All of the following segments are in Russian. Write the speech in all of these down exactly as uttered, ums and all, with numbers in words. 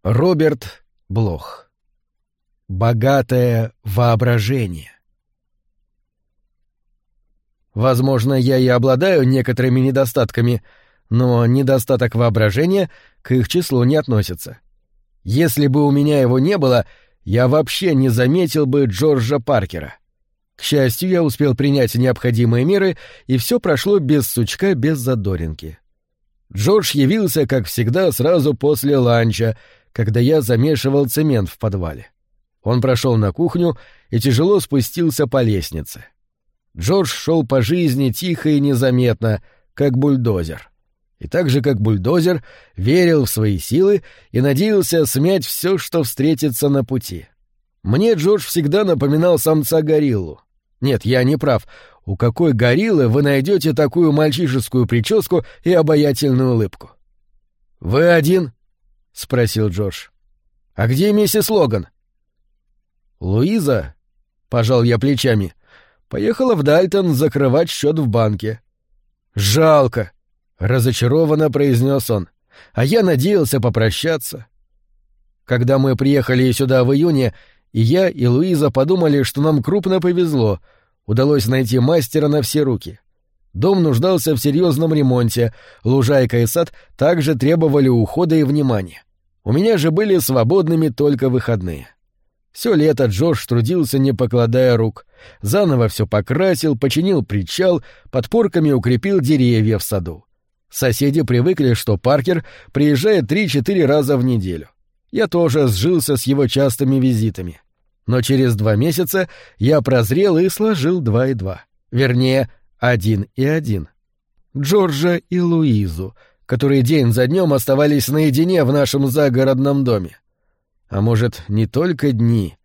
Роберт Блох. Богатое воображение. Возможно, я и обладаю некоторыми недостатками, но недостаток воображения к их числу не относится. Если бы у меня его не было, я вообще не заметил бы Джорджа Паркера. К счастью, я успел принять необходимые меры, и все прошло без сучка, без задоринки. Джордж явился, как всегда, сразу после ланча, когда я замешивал цемент в подвале. Он прошел на кухню и тяжело спустился по лестнице. Джордж шел по жизни тихо и незаметно, как бульдозер. И так же, как бульдозер, верил в свои силы и надеялся смять все, что встретится на пути. Мне Джордж всегда напоминал самца-гориллу. Нет, я не прав. У какой гориллы вы найдете такую мальчишескую прическу и обаятельную улыбку? — Вы один? — спросил Джордж. — А где миссис Логан? — Луиза, — пожал я плечами, — поехала в Дальтон закрывать счет в банке. — Жалко, — разочарованно произнес он, — а я надеялся попрощаться. Когда мы приехали сюда в июне, и я, и Луиза подумали, что нам крупно повезло, удалось найти мастера на все руки. Дом нуждался в серьезном ремонте, лужайка и сад также требовали ухода и внимания. У меня же были свободными только выходные. Все лето Джордж трудился, не покладая рук. Заново все покрасил, починил причал, подпорками укрепил деревья в саду. Соседи привыкли, что Паркер приезжает три-четыре раза в неделю. Я тоже сжился с его частыми визитами. Но через два месяца я прозрел и сложил два и два. Вернее, один и один. Джорджа и Луизу, которые день за днем оставались наедине в нашем загородном доме. А может, не только дни,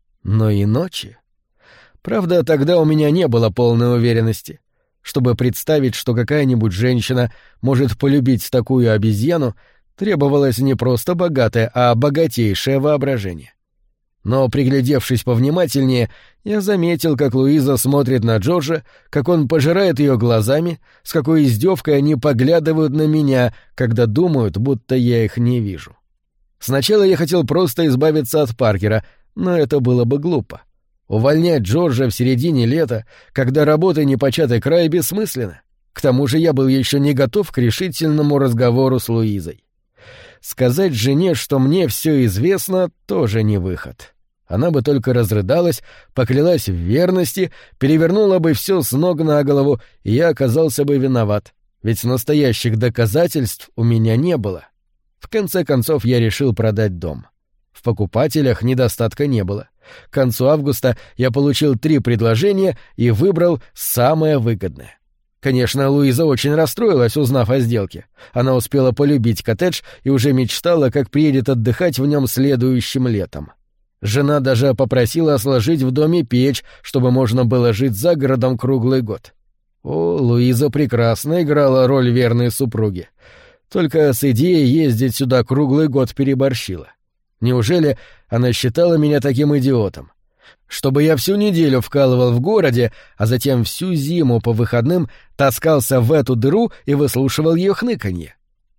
но и ночи? Правда, тогда у меня не было полной уверенности. Чтобы представить, что какая-нибудь женщина может полюбить такую обезьяну, требовалось не просто богатое, а богатейшее воображение. Но, приглядевшись повнимательнее, я заметил, как Луиза смотрит на Джорджа, как он пожирает ее глазами, с какой издевкой они поглядывают на меня, когда думают, будто я их не вижу. Сначала я хотел просто избавиться от Паркера, но это было бы глупо. Увольнять Джорджа в середине лета, когда работа непочатый край, бессмысленно. К тому же я был еще не готов к решительному разговору с Луизой. Сказать жене, что мне все известно, тоже не выход. Она бы только разрыдалась, поклялась в верности, перевернула бы все с ног на голову, и я оказался бы виноват, ведь настоящих доказательств у меня не было. В конце концов я решил продать дом. В покупателях недостатка не было. К концу августа я получил три предложения и выбрал самое выгодное. Конечно, Луиза очень расстроилась, узнав о сделке. Она успела полюбить коттедж и уже мечтала, как приедет отдыхать в нем следующим летом. Жена даже попросила сложить в доме печь, чтобы можно было жить за городом круглый год. О, Луиза прекрасно играла роль верной супруги. Только с идеей ездить сюда круглый год переборщила. Неужели она считала меня таким идиотом? Чтобы я всю неделю вкалывал в городе, а затем всю зиму по выходным таскался в эту дыру и выслушивал ее хныканье.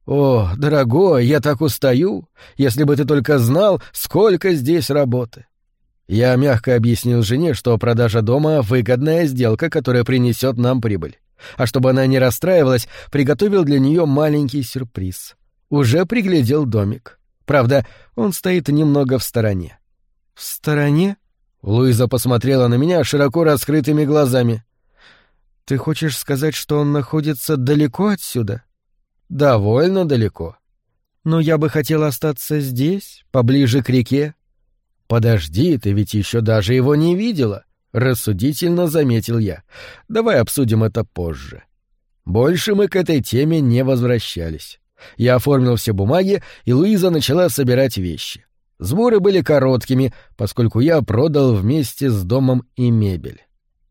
О, дорогой, я так устаю, если бы ты только знал, сколько здесь работы. Я мягко объяснил жене, что продажа дома — выгодная сделка, которая принесет нам прибыль. А чтобы она не расстраивалась, приготовил для нее маленький сюрприз. Уже приглядел домик. Правда, он стоит немного в стороне. — В стороне? Луиза посмотрела на меня широко раскрытыми глазами. — Ты хочешь сказать, что он находится далеко отсюда? — Довольно далеко. — Но я бы хотел остаться здесь, поближе к реке. — Подожди, ты ведь еще даже его не видела, — рассудительно заметил я. — Давай обсудим это позже. Больше мы к этой теме не возвращались. Я оформил все бумаги, и Луиза начала собирать вещи. Сборы были короткими, поскольку я продал вместе с домом и мебель.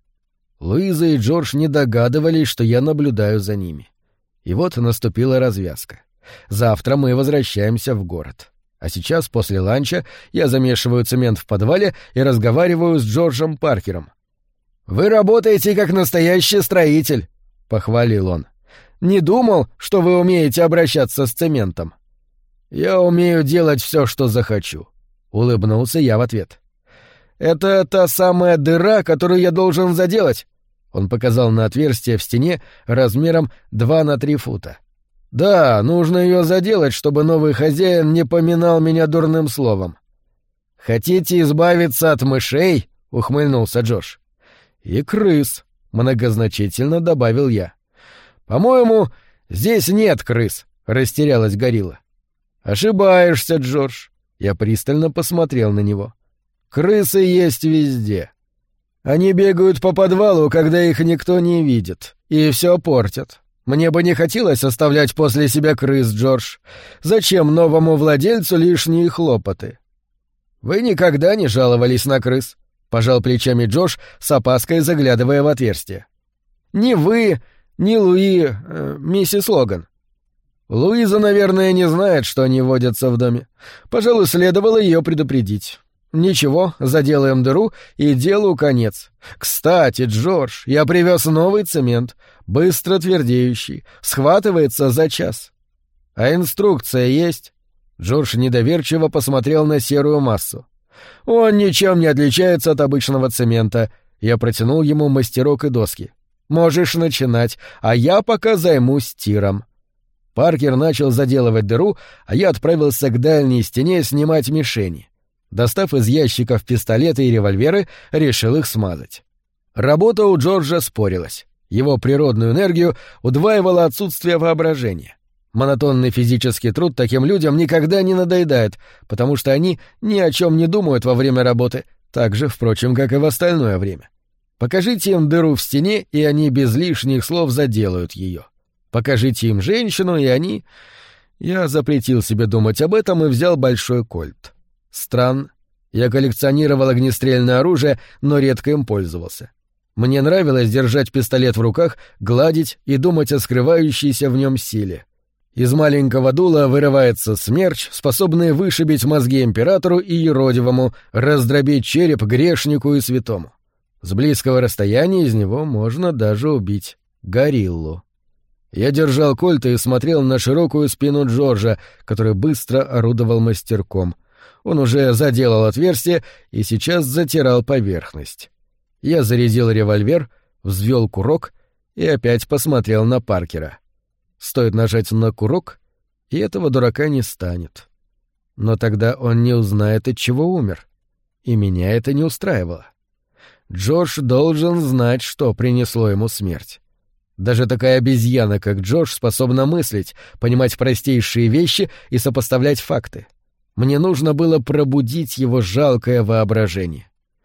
Луиза и Джордж не догадывались, что я наблюдаю за ними. И вот наступила развязка. Завтра мы возвращаемся в город. А сейчас, после ланча, я замешиваю цемент в подвале и разговариваю с Джорджем Паркером. «Вы работаете как настоящий строитель», — похвалил он. «Не думал, что вы умеете обращаться с цементом». «Я умею делать все, что захочу», — улыбнулся я в ответ. «Это та самая дыра, которую я должен заделать?» Он показал на отверстие в стене размером два на три фута. «Да, нужно ее заделать, чтобы новый хозяин не поминал меня дурным словом». «Хотите избавиться от мышей?» — ухмыльнулся Джош. «И крыс», — многозначительно добавил я. «По-моему, здесь нет крыс», — растерялась горилла. «Ошибаешься, Джордж». Я пристально посмотрел на него. «Крысы есть везде. Они бегают по подвалу, когда их никто не видит, и все портят. Мне бы не хотелось оставлять после себя крыс, Джордж. Зачем новому владельцу лишние хлопоты?» «Вы никогда не жаловались на крыс», — пожал плечами Джош, с опаской заглядывая в отверстие. «Ни вы, ни Луи, э, миссис Логан. Луиза, наверное, не знает, что они водятся в доме. Пожалуй, следовало ее предупредить. Ничего, заделаем дыру, и делу конец. Кстати, Джордж, я привез новый цемент, быстро твердеющий, схватывается за час. А инструкция есть?» Джордж недоверчиво посмотрел на серую массу. «Он ничем не отличается от обычного цемента». Я протянул ему мастерок и доски. «Можешь начинать, а я пока займусь тиром». Паркер начал заделывать дыру, а я отправился к дальней стене снимать мишени. Достав из ящиков пистолеты и револьверы, решил их смазать. Работа у Джорджа спорилась. Его природную энергию удваивало отсутствие воображения. Монотонный физический труд таким людям никогда не надоедает, потому что они ни о чем не думают во время работы, так же, впрочем, как и в остальное время. Покажите им дыру в стене, и они без лишних слов заделают ее. Покажите им женщину, и они... Я запретил себе думать об этом и взял большой кольт. Странно. Я коллекционировал огнестрельное оружие, но редко им пользовался. Мне нравилось держать пистолет в руках, гладить и думать о скрывающейся в нем силе. Из маленького дула вырывается смерч, способный вышибить мозги императору и юродивому, раздробить череп грешнику и святому. С близкого расстояния из него можно даже убить гориллу. Я держал кольт и смотрел на широкую спину Джорджа, который быстро орудовал мастерком. Он уже заделал отверстие и сейчас затирал поверхность. Я зарядил револьвер, взвел курок и опять посмотрел на Паркера. Стоит нажать на курок, и этого дурака не станет. Но тогда он не узнает, от чего умер. И меня это не устраивало. Джордж должен знать, что принесло ему смерть. Даже такая обезьяна, как Джордж, способна мыслить, понимать простейшие вещи и сопоставлять факты. Мне нужно было пробудить его жалкое воображение.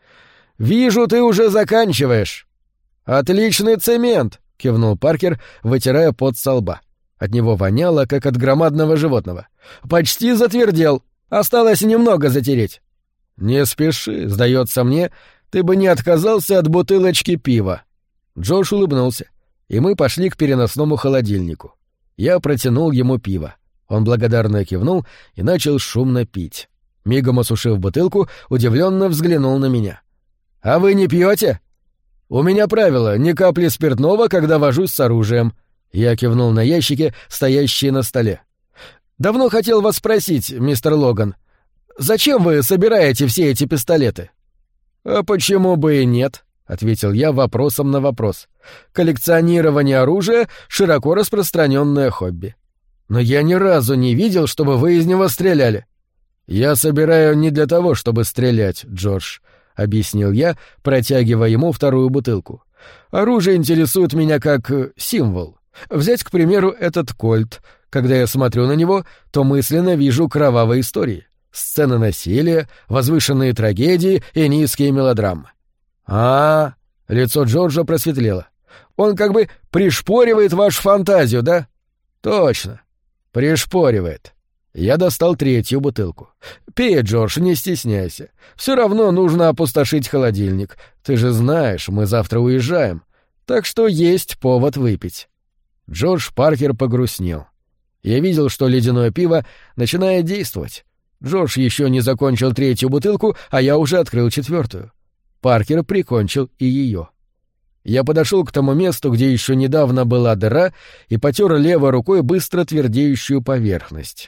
«Вижу, ты уже заканчиваешь». «Отличный цемент», — кивнул Паркер, вытирая пот со лба. От него воняло, как от громадного животного. «Почти затвердел. Осталось немного затереть». «Не спеши, сдается мне, ты бы не отказался от бутылочки пива». Джош улыбнулся, и мы пошли к переносному холодильнику. Я протянул ему пиво. Он благодарно кивнул и начал шумно пить. Мигом осушив бутылку, удивленно взглянул на меня. «А вы не пьете?» «У меня правило — ни капли спиртного, когда вожусь с оружием». Я кивнул на ящики, стоящие на столе. «Давно хотел вас спросить, мистер Логан, зачем вы собираете все эти пистолеты?» «А почему бы и нет?» — ответил я вопросом на вопрос. «Коллекционирование оружия — широко распространенное хобби. Но я ни разу не видел, чтобы вы из него стреляли». «Я собираю не для того, чтобы стрелять, Джордж», — объяснил я, протягивая ему вторую бутылку. «Оружие интересует меня как символ. Взять, к примеру, этот кольт. Когда я смотрю на него, то мысленно вижу кровавые истории, сцены насилия, возвышенные трагедии и низкие мелодрамы». «А-а-а!» — лицо Джорджа просветлело. «Он как бы пришпоривает вашу фантазию, да?» «Точно. Пришпоривает». Я достал третью бутылку. «Пей, Джордж, не стесняйся. Все равно нужно опустошить холодильник. Ты же знаешь, мы завтра уезжаем. Так что есть повод выпить». Джордж Паркер погрустнел. Я видел, что ледяное пиво начинает действовать. Джордж еще не закончил третью бутылку, а я уже открыл четвертую. Паркер прикончил и ее. Я подошел к тому месту, где еще недавно была дыра, и потер левой рукой быстро твердеющую поверхность.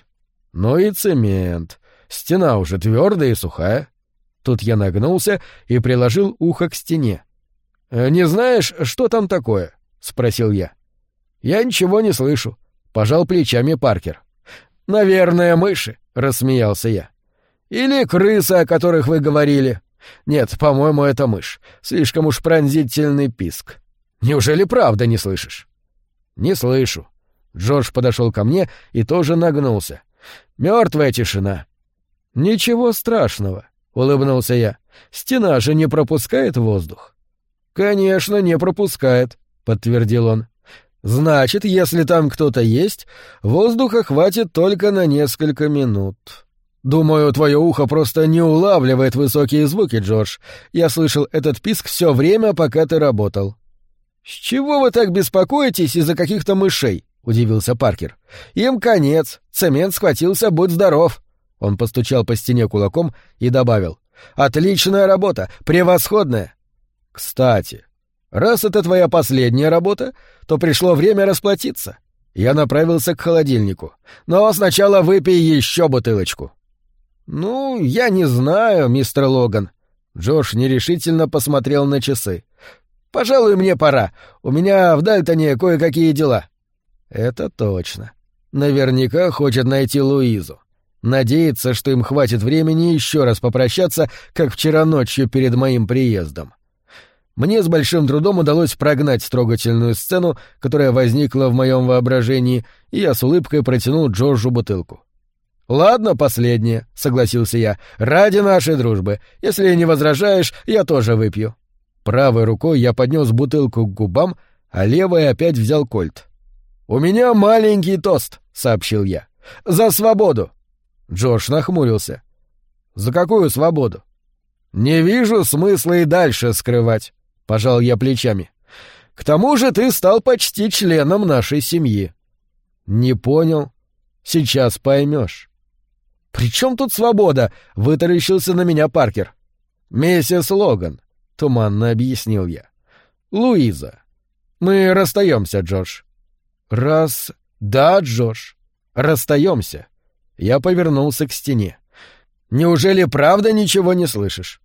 Ну и цемент. Стена уже твердая и сухая. Тут я нагнулся и приложил ухо к стене. «Не знаешь, что там такое?» — спросил я. «Я ничего не слышу», — пожал плечами Паркер. «Наверное, мыши», — рассмеялся я. «Или крысы, о которых вы говорили. Нет, по-моему, это мышь. Слишком уж пронзительный писк. Неужели правда не слышишь?» «Не слышу». Джордж подошел ко мне и тоже нагнулся. «Мертвая тишина». «Ничего страшного», — улыбнулся я. «Стена же не пропускает воздух». «Конечно, не пропускает», — подтвердил он. «Значит, если там кто-то есть, воздуха хватит только на несколько минут». «Думаю, твое ухо просто не улавливает высокие звуки, Джордж. Я слышал этот писк все время, пока ты работал». «С чего вы так беспокоитесь из-за каких-то мышей?» — удивился Паркер. «Им конец. Цемент схватился, будь здоров». Он постучал по стене кулаком и добавил. «Отличная работа! Превосходная!» «Кстати, раз это твоя последняя работа, то пришло время расплатиться». Я направился к холодильнику. «Но сначала выпей еще бутылочку». «Ну, я не знаю, мистер Логан». Джордж нерешительно посмотрел на часы. «Пожалуй, мне пора. У меня в Дальтоне кое-какие дела». «Это точно. Наверняка хочет найти Луизу. Надеется, что им хватит времени еще раз попрощаться, как вчера ночью перед моим приездом». Мне с большим трудом удалось прогнать трогательную сцену, которая возникла в моем воображении, и я с улыбкой протянул Джорджу бутылку. «Ладно, последнее», — согласился я, — «ради нашей дружбы. Если не возражаешь, я тоже выпью». Правой рукой я поднес бутылку к губам, а левой опять взял кольт. «У меня маленький тост», — сообщил я. «За свободу». Джордж нахмурился. «За какую свободу?» «Не вижу смысла и дальше скрывать», — пожал я плечами. «К тому же ты стал почти членом нашей семьи». «Не понял. Сейчас поймешь». «При чем тут свобода?» — вытаращился на меня Паркер. «Миссис Логан», — туманно объяснил я. «Луиза. Мы расстаемся, Джордж». «Раз... Да, Джордж. Расстаемся». Я повернулся к стене. «Неужели правда ничего не слышишь?»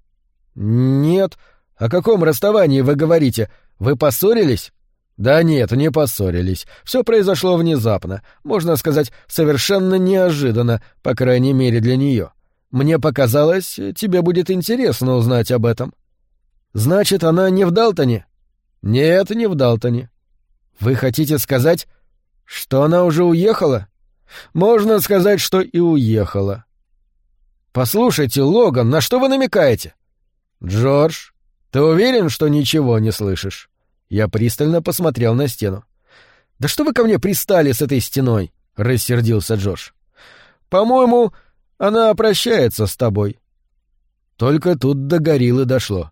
«Нет. О каком расставании вы говорите? Вы поссорились?» «Да нет, не поссорились. Все произошло внезапно. Можно сказать, совершенно неожиданно, по крайней мере для нее. Мне показалось, тебе будет интересно узнать об этом». «Значит, она не в Далтоне?» «Нет, не в Далтоне». «Вы хотите сказать, что она уже уехала?» «Можно сказать, что и уехала». «Послушайте, Логан, на что вы намекаете?» «Джордж, ты уверен, что ничего не слышишь?» Я пристально посмотрел на стену. «Да что вы ко мне пристали с этой стеной?» — рассердился Джордж. «По-моему, она прощается с тобой». Только тут до гориллы дошло.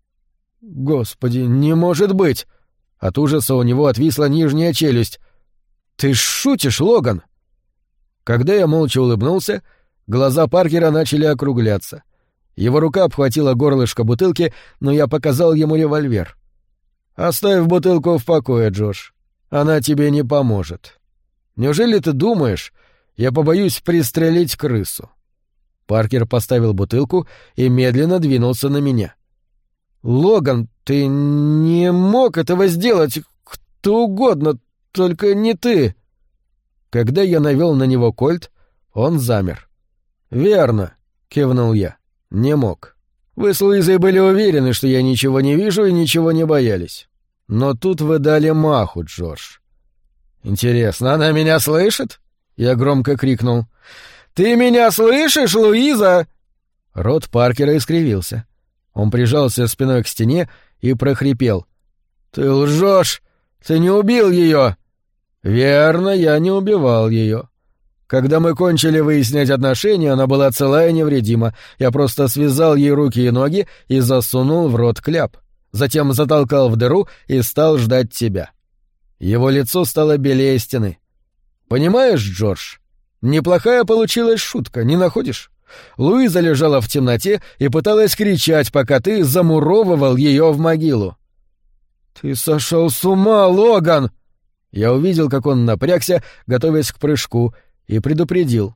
«Господи, не может быть!» От ужаса у него отвисла нижняя челюсть. «Ты шутишь, Логан?» Когда я молча улыбнулся, глаза Паркера начали округляться. Его рука обхватила горлышко бутылки, но я показал ему револьвер. «Оставь бутылку в покое, Джош. Она тебе не поможет. Неужели ты думаешь, я побоюсь пристрелить крысу?» Паркер поставил бутылку и медленно двинулся на меня. «Логан, ты не мог этого сделать, кто угодно, только не ты!» Когда я навел на него кольт, он замер. «Верно», — кивнул я, — «не мог. Вы с Луизой были уверены, что я ничего не вижу и ничего не боялись. Но тут вы дали маху, Джордж». «Интересно, она меня слышит?» — я громко крикнул. «Ты меня слышишь, Луиза?» Рот Паркера искривился. Он прижался спиной к стене и прохрипел. «Ты лжешь! Ты не убил ее!» «Верно, я не убивал ее. Когда мы кончили выяснять отношения, она была цела и невредима. Я просто связал ей руки и ноги и засунул в рот кляп. Затем затолкал в дыру и стал ждать тебя». Его лицо стало белее стены. «Понимаешь, Джордж, неплохая получилась шутка, не находишь? Луиза лежала в темноте и пыталась кричать, пока ты замуровывал ее в могилу». «Ты сошел с ума, Логан!» Я увидел, как он напрягся, готовясь к прыжку, и предупредил.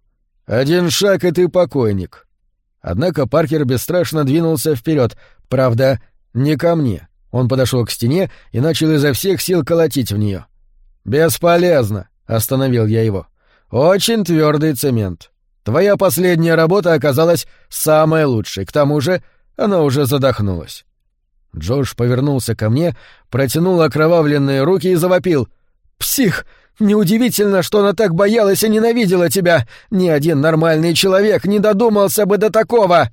Один шаг, и ты покойник». Однако Паркер бесстрашно двинулся вперед, правда, не ко мне. Он подошел к стене и начал изо всех сил колотить в нее. «Бесполезно», — остановил я его. «Очень твердый цемент. Твоя последняя работа оказалась самой лучшей, к тому же она уже задохнулась». Джордж повернулся ко мне, протянул окровавленные руки и завопил. «Псих! Неудивительно, что она так боялась и ненавидела тебя! Ни один нормальный человек не додумался бы до такого!»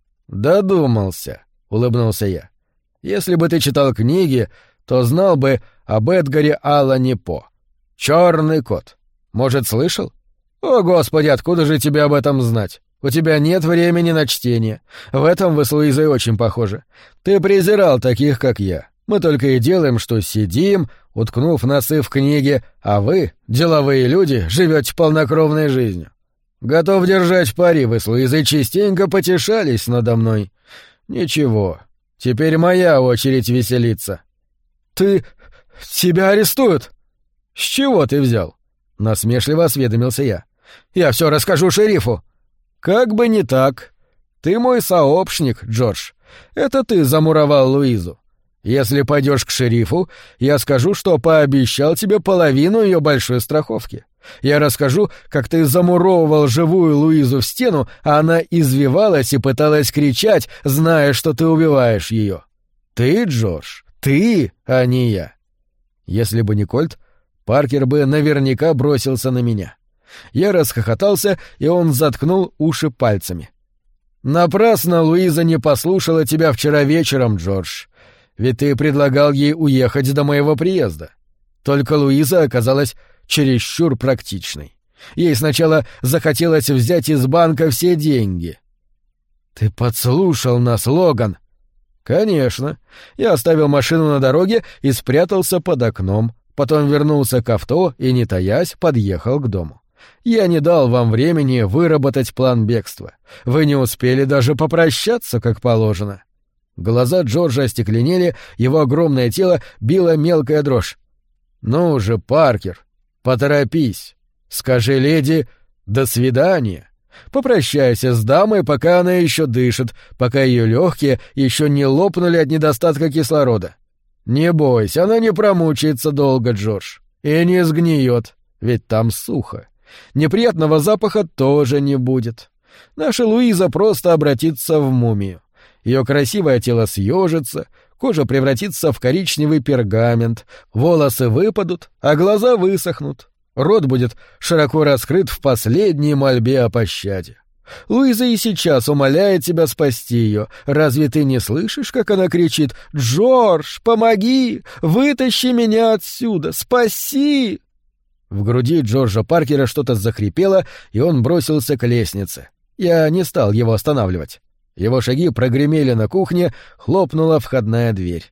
«Додумался», — улыбнулся я. «Если бы ты читал книги, то знал бы об Эдгаре Аллане По. «Черный кот». Может, слышал? О, Господи, откуда же тебе об этом знать? У тебя нет времени на чтение. В этом вы с Луизой очень похожи. Ты презирал таких, как я. Мы только и делаем, что сидим, уткнув носы в книги, а вы, деловые люди, живете полнокровной жизнью. Готов держать пари, вы с Луизой частенько потешались надо мной. Ничего, теперь моя очередь веселиться. Ты... тебя арестуют? С чего ты взял? Насмешливо осведомился я. Я все расскажу шерифу. Как бы не так. Ты мой сообщник, Джордж. Это ты замуровал Луизу. Если пойдешь к шерифу, я скажу, что пообещал тебе половину ее большой страховки. Я расскажу, как ты замуровывал живую Луизу в стену, а она извивалась и пыталась кричать, зная, что ты убиваешь ее. Ты, Джордж, ты, а не я. Если бы не Кольт, Паркер бы наверняка бросился на меня. Я расхохотался, и он заткнул уши пальцами. «Напрасно Луиза не послушала тебя вчера вечером, Джордж. Ведь ты предлагал ей уехать до моего приезда. Только Луиза оказалась чересчур практичной. Ей сначала захотелось взять из банка все деньги». «Ты подслушал нас, Логан!» «Конечно. Я оставил машину на дороге и спрятался под окном. Потом вернулся к авто и, не таясь, подъехал к дому. Я не дал вам времени выработать план бегства. Вы не успели даже попрощаться, как положено». Глаза Джорджа остекленели, его огромное тело било мелкая дрожь. «Ну же, Паркер, поторопись. Скажи леди «до свидания». Попрощайся с дамой, пока она еще дышит, пока ее легкие еще не лопнули от недостатка кислорода. Не бойся, она не промучается долго, Джордж, и не сгниет, ведь там сухо. Неприятного запаха тоже не будет. Наша Луиза просто обратится в мумию. Ее красивое тело съежится, кожа превратится в коричневый пергамент, волосы выпадут, а глаза высохнут. Рот будет широко раскрыт в последней мольбе о пощаде. Луиза и сейчас умоляет тебя спасти ее. Разве ты не слышишь, как она кричит: «Джордж, помоги! Вытащи меня отсюда! Спаси!» В груди Джорджа Паркера что-то захрипело, и он бросился к лестнице. Я не стал его останавливать. Его шаги прогремели на кухне, хлопнула входная дверь.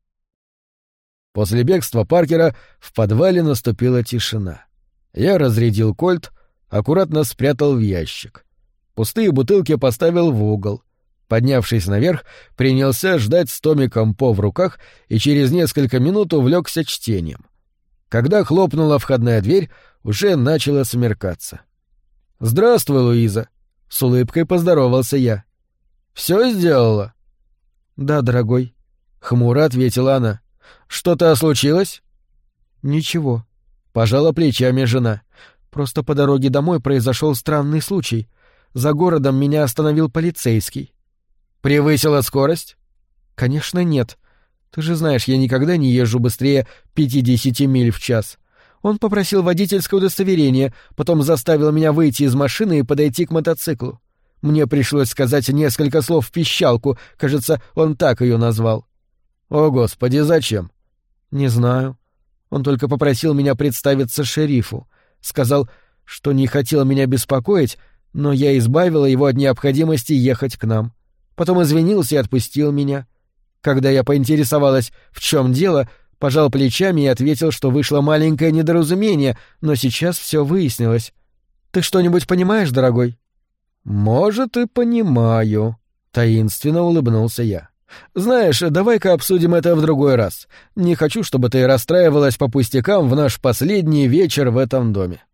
После бегства Паркера в подвале наступила тишина. Я разрядил кольт, аккуратно спрятал в ящик. Пустые бутылки поставил в угол. Поднявшись наверх, принялся ждать с томиком По в руках и через несколько минут увлекся чтением. Когда хлопнула входная дверь, уже начало смеркаться. «Здравствуй, Луиза!» — с улыбкой поздоровался я. «Все сделала?» «Да, дорогой», — хмуро ответила она. «Что-то случилось?» «Ничего», — пожала плечами жена. «Просто по дороге домой произошел странный случай. За городом меня остановил полицейский». «Превысила скорость?» «Конечно, нет. Ты же знаешь, я никогда не езжу быстрее пятидесяти миль в час. Он попросил водительское удостоверение, потом заставил меня выйти из машины и подойти к мотоциклу. Мне пришлось сказать несколько слов в пищалку, кажется, он так ее назвал». «О, Господи, зачем?» «Не знаю. Он только попросил меня представиться шерифу. Сказал, что не хотел меня беспокоить, но я избавила его от необходимости ехать к нам. Потом извинился и отпустил меня. Когда я поинтересовалась, в чем дело, пожал плечами и ответил, что вышло маленькое недоразумение, но сейчас все выяснилось. Ты что-нибудь понимаешь, дорогой?» «Может, и понимаю», — таинственно улыбнулся я. «Знаешь, давай-ка обсудим это в другой раз. Не хочу, чтобы ты расстраивалась по пустякам в наш последний вечер в этом доме».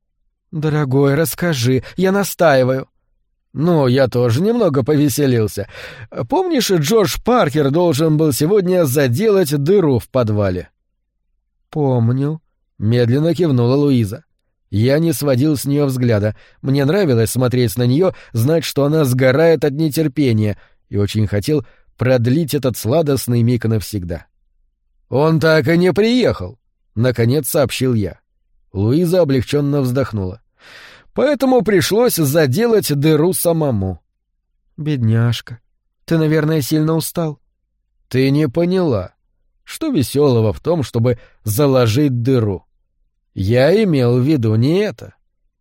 «Дорогой, расскажи, я настаиваю». «Ну, я тоже немного повеселился. Помнишь, Джордж Паркер должен был сегодня заделать дыру в подвале?» «Помню», — медленно кивнула Луиза. Я не сводил с нее взгляда. Мне нравилось смотреть на нее, знать, что она сгорает от нетерпения, и очень хотел продлить этот сладостный миг навсегда. «Он так и не приехал», — наконец сообщил я. Луиза облегченно вздохнула. «Поэтому пришлось заделать дыру самому». «Бедняжка, ты, наверное, сильно устал». «Ты не поняла. Что веселого в том, чтобы заложить дыру? Я имел в виду не это».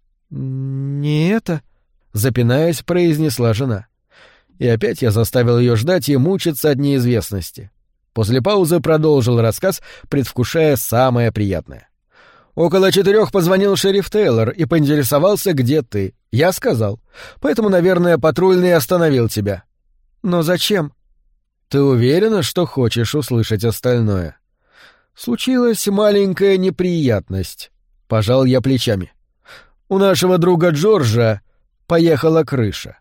«Не это?» — запинаясь, произнесла жена. И опять я заставил ее ждать и мучиться от неизвестности. После паузы продолжил рассказ, предвкушая самое приятное. «Около четырех позвонил шериф Тейлор и поинтересовался, где ты. Я сказал. Поэтому, наверное, патрульный остановил тебя». «Но зачем?» «Ты уверена, что хочешь услышать остальное?» «Случилась маленькая неприятность», — пожал я плечами. «У нашего друга Джорджа поехала крыша».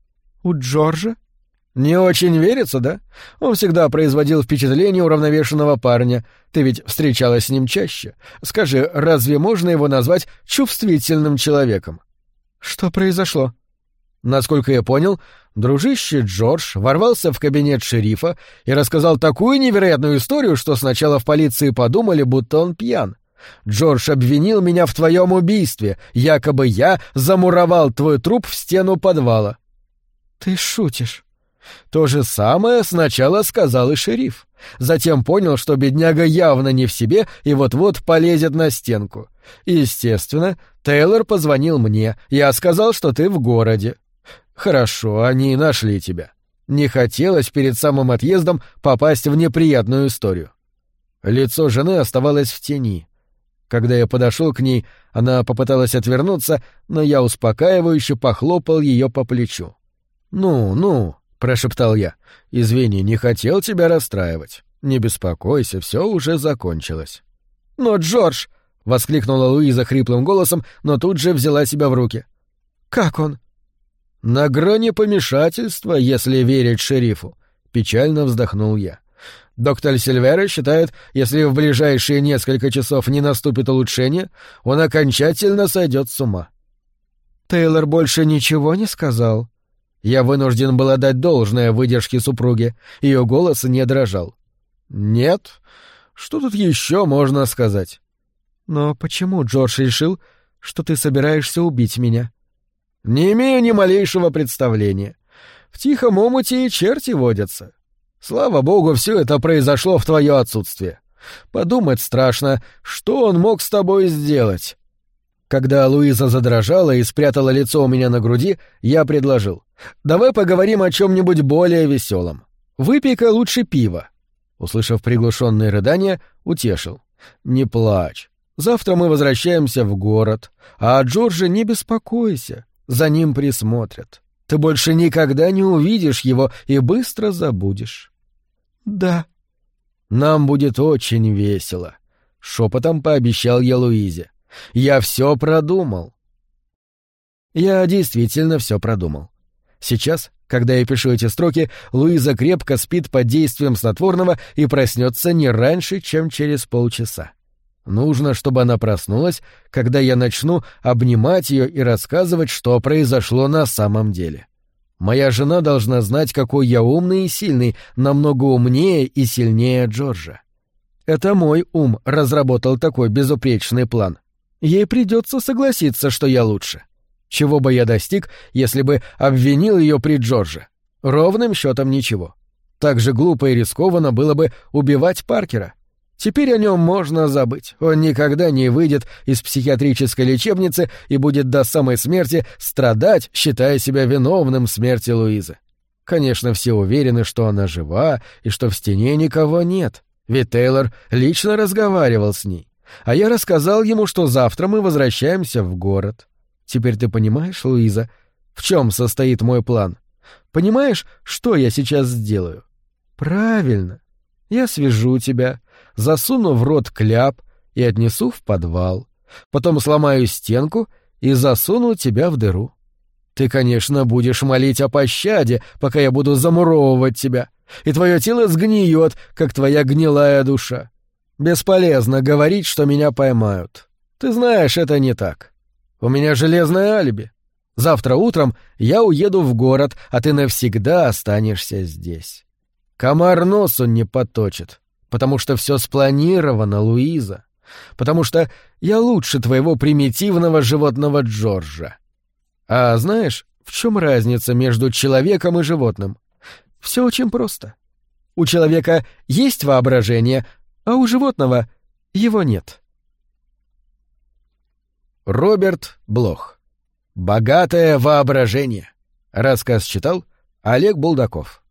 «У Джорджа?» «Не очень верится, да? Он всегда производил впечатление уравновешенного парня. Ты ведь встречалась с ним чаще. Скажи, разве можно его назвать чувствительным человеком?» «Что произошло?» Насколько я понял, дружище Джордж ворвался в кабинет шерифа и рассказал такую невероятную историю, что сначала в полиции подумали, будто он пьян. Джордж обвинил меня в твоем убийстве, якобы я замуровал твой труп в стену подвала. «Ты шутишь?» То же самое сначала сказал и шериф. Затем понял, что бедняга явно не в себе и вот-вот полезет на стенку. Естественно, Тейлор позвонил мне. Я сказал, что ты в городе. Хорошо, они нашли тебя. Не хотелось перед самым отъездом попасть в неприятную историю. Лицо жены оставалось в тени. Когда я подошел к ней, она попыталась отвернуться, но я успокаивающе похлопал ее по плечу. «Ну, ну», — прошептал я, — «извини, не хотел тебя расстраивать. Не беспокойся, все уже закончилось». «Но, Джордж!» — воскликнула Луиза хриплым голосом, но тут же взяла себя в руки. «Как он?» «На грани помешательства, если верить шерифу», — печально вздохнул я. «Доктор Сильвера считает, если в ближайшие несколько часов не наступит улучшение, он окончательно сойдет с ума». «Тейлор больше ничего не сказал?» Я вынужден был отдать должное выдержке супруги, ее голос не дрожал. «Нет, что тут еще можно сказать?» «Но почему Джордж решил, что ты собираешься убить меня?» «Не имею ни малейшего представления. В тихом омуте и черти водятся. Слава богу, все это произошло в твое отсутствие. Подумать страшно, что он мог с тобой сделать». Когда Луиза задрожала и спрятала лицо у меня на груди, я предложил: «Давай поговорим о чем-нибудь более веселом. Выпей-ка лучше пиво». Услышав приглушенные рыдания, утешил: «Не плачь. Завтра мы возвращаемся в город, а о Джордже не беспокойся, за ним присмотрят. Ты больше никогда не увидишь его и быстро забудешь». «Да». «Нам будет очень весело», — шепотом пообещал я Луизе. «Я все продумал». Я действительно все продумал. Сейчас, когда я пишу эти строки, Луиза крепко спит под действием снотворного и проснется не раньше, чем через полчаса. Нужно, чтобы она проснулась, когда я начну обнимать ее и рассказывать, что произошло на самом деле. Моя жена должна знать, какой я умный и сильный, намного умнее и сильнее Джорджа. Это мой ум разработал такой безупречный план. Ей придется согласиться, что я лучше. Чего бы я достиг, если бы обвинил ее при Джордже? Ровным счетом ничего. Так же глупо и рискованно было бы убивать Паркера. Теперь о нем можно забыть. Он никогда не выйдет из психиатрической лечебницы и будет до самой смерти страдать, считая себя виновным в смерти Луизы. Конечно, все уверены, что она жива и что в стене никого нет, ведь Тейлор лично разговаривал с ней. А я рассказал ему, что завтра мы возвращаемся в город. Теперь ты понимаешь, Луиза, в чем состоит мой план? Понимаешь, что я сейчас сделаю? Правильно. Я свяжу тебя, засуну в рот кляп и отнесу в подвал. Потом сломаю стенку и засуну тебя в дыру. Ты, конечно, будешь молить о пощаде, пока я буду замуровывать тебя, и твое тело сгниет, как твоя гнилая душа. Бесполезно говорить, что меня поймают. Ты знаешь, это не так. У меня железное алиби. Завтра утром я уеду в город, а ты навсегда останешься здесь. Комар носу не поточит, потому что все спланировано, Луиза. Потому что я лучше твоего примитивного животного Джорджа. А знаешь, в чем разница между человеком и животным? Все очень просто. У человека есть воображение, а у животного его нет. Роберт Блох. «Богатое воображение». Рассказ читал Олег Булдаков.